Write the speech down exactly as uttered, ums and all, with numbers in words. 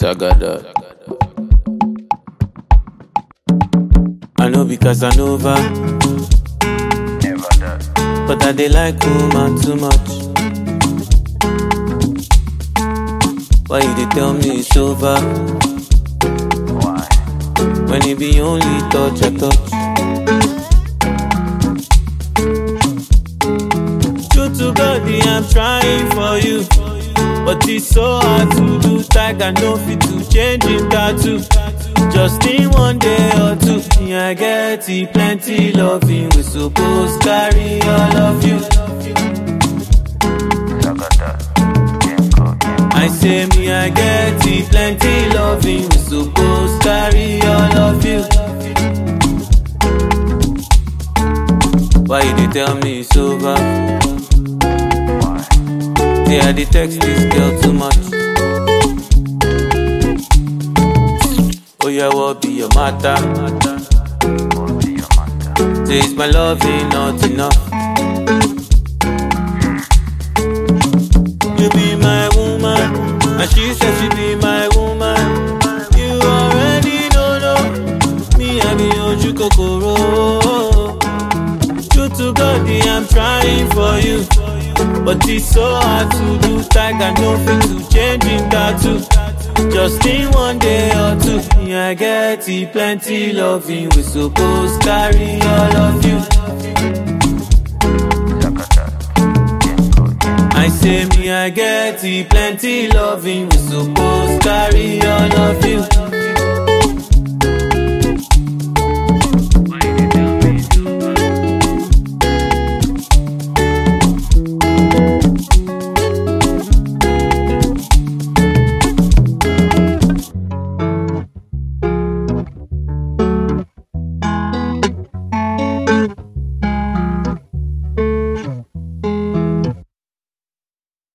Tagada. I know because I know over, Never that. but I dey like woman too much. Why you dey tell me it's over Why? when it be only touch I touch? True to God, I'm trying for you, but it's so hard to do. Tiger no fit to change him tattoo. Just in one day or two, me I get it, plenty loving. We supposed carry all of you. Tagada. Genko, Genko. I say me I get it, plenty loving. We supposed carry all of you. Why you dey tell me it's over? Why? Say I dey text this girl too much. Oh yeah, what be your matter? What be your matter? Say it's my loving not enough. You be my woman, and she said she be my woman. You already know, no. Me I be Oju Kokoro. True to God, I'm trying for you, but it's so hard to do. Tiger no fit to change him tattoo. Just in one day or two, me I get it, plenty loving. We supposed carry all of you. Tagada. Genko, Genko. I say me I get it, plenty loving. We supposed carry all of you.